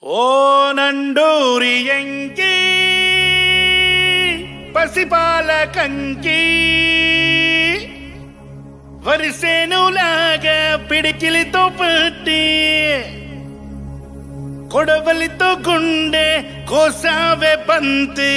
ఓ నండూరి ఎంకి పసిపాల కంకి వరిసేనులాగా పిడికిలితో పట్టి కొడవలితో గుండె కోసావే బంతి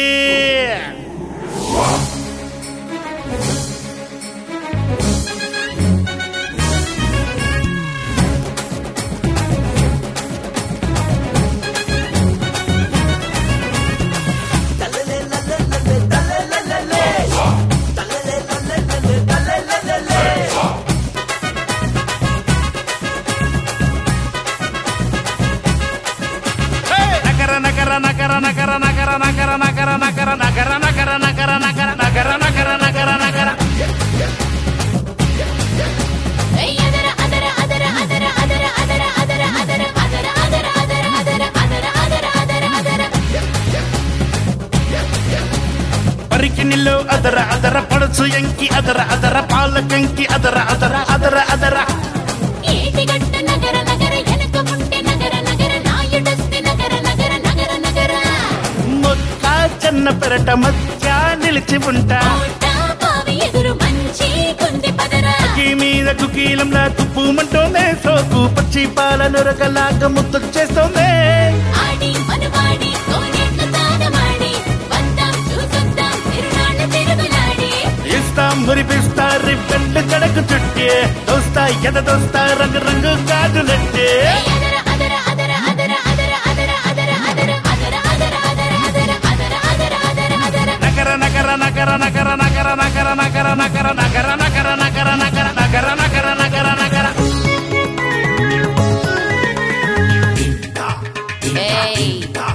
పరికినిలో అదర అదర పడుచు ఎంకి అదర అదర పాలకంకి అదర అదర అదర అదర ఏటిగట్ట నగర నగర ఎనక ముంటే నగర నగర నాయుడస్తి నగర నగర నగర నగర మొక్క చెన్న పెరట మధ్య నిలిచి ఉంటా పావి ఎదురు మంచి కుంది పదరా మీద కుకీలంలా తుప్పుమంటోందే సోకు పచ్చి పాల నొరకలాగా ముద్దొచ్చేస్తోందే ఆడి మనవాడి కోనేట్ల తానమాడి వద్దాం చూసొద్దాం తిరునాళ్ళ తిరుగులాడి ఇస్తాం మురిపిస్తా రిబ్బెండ్ కడకు చుట్టే దోస్తా ఎద దోస్తా రంగు రంగు గాజులట్టే అదర అదర అదర అదర అదర అదర అదర అదర అదర అదర అదర అదర అదర అదర అదర అదర నగర నగర నగర నగర నగర నగర నగర నగర నగర నగర నగర నగర నగర నగర నగర నగర ఏయ్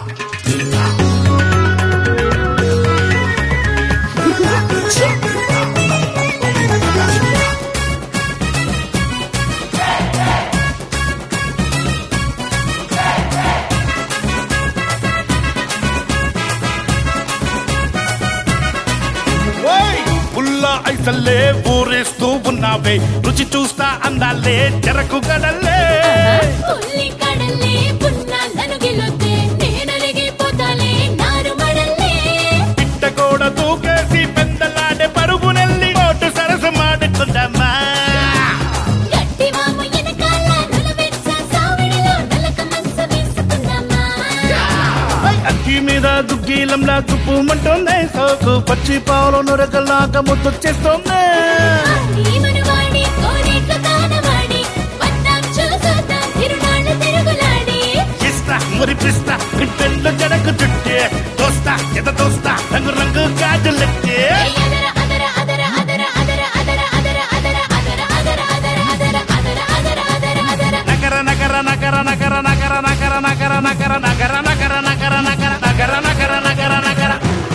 ఐసల్లే ఊరేస్తూ ఉన్నావే రుచి చూస్తా అందాలే చెరకు గడల్లే ఉల్లి కడల్లే పున్నా ననుగిలొద్దే నేనలిగిపోతాలే నారు మడల్లే పిట్ట కూడా తూకేసి పెందలాడే పరుగు నెల్లి ఓటు సరస మాడుకుందామా గట్టివాము ఎనకాల నలవెచ్చ సావిడిలో నలక మనస వేసుకుందామా అక్కి మీద దుగ్గీలంలా తుప్పుమంటోందే సోకు పచ్చి పావులో నొరకలాగా ముద్దొచ్చేస్తోందే ఆడి మనవాడి కోనేట్ల తానవాడి వద్దాం చూసొద్దాం తిరునాళ్ళ తిరుగులాడి ఇస్తా మురిపిస్తా గిట్టెళ్ళు జడకు చుట్టే దోస్తా ఎద దోస్తా రంగు రంగు గాజులెట్టే అదర అదర అదర అదర అదర అదర అదర అదర అదర అదర అదర అదర అదర అదర అదర అదర నగర నగర నగర నగర నగర నగర నగర నగర నగర నగర నగర నగర నగర నగర నగర నగర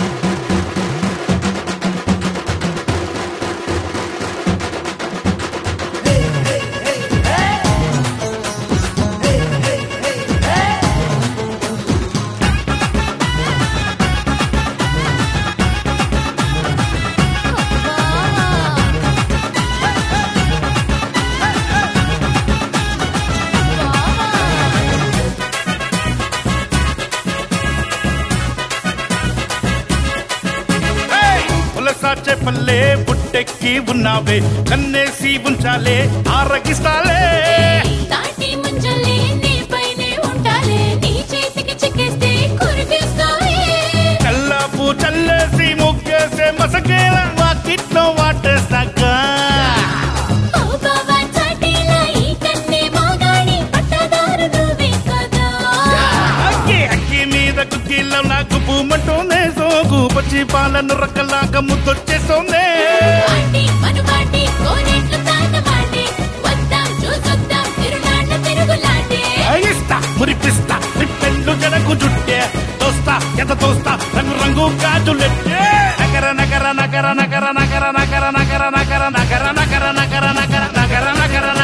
పులసాచే పల్లె బుట్టెక్కి ఉన్నావే కన్నేసి ఉంచాలే ఆరగిస్తాలే తాటి ముంజలే నీ పైనే ఉంటాలే నీ చేతికి చిక్కేస్తే కురిపిస్తావే కల్లాపు చల్లేసి ముగ్గేసే మసకేల వాకిట్లో వాటేస్తాక ఓ బావా చాటీలా ఈ కన్నే మోగాడి పట్టదారు నువ్వే కదా అక్కి అక్కి మీద కుక్కీలో నాకు పూమంటోందే సోకు పచ్చి పాలను రక్కలాగా ముద్దొచ్చేస్తోందే ఆడి మనవాడి కోనేట్ల తానవాడి వద్దాం చూసొద్దాం తిరునాళ్ళ తిరుగులాడి ఇస్తా మురిపిస్తా రిప్పెండ్లు జడకు జుట్టే దోస్తా ఎద దోస్తా రంగు రంగు గాజులెట్టే నగర నగర నగర నగర నగర నగర నగర నగర నగర నగర నగర నగర నగర నగర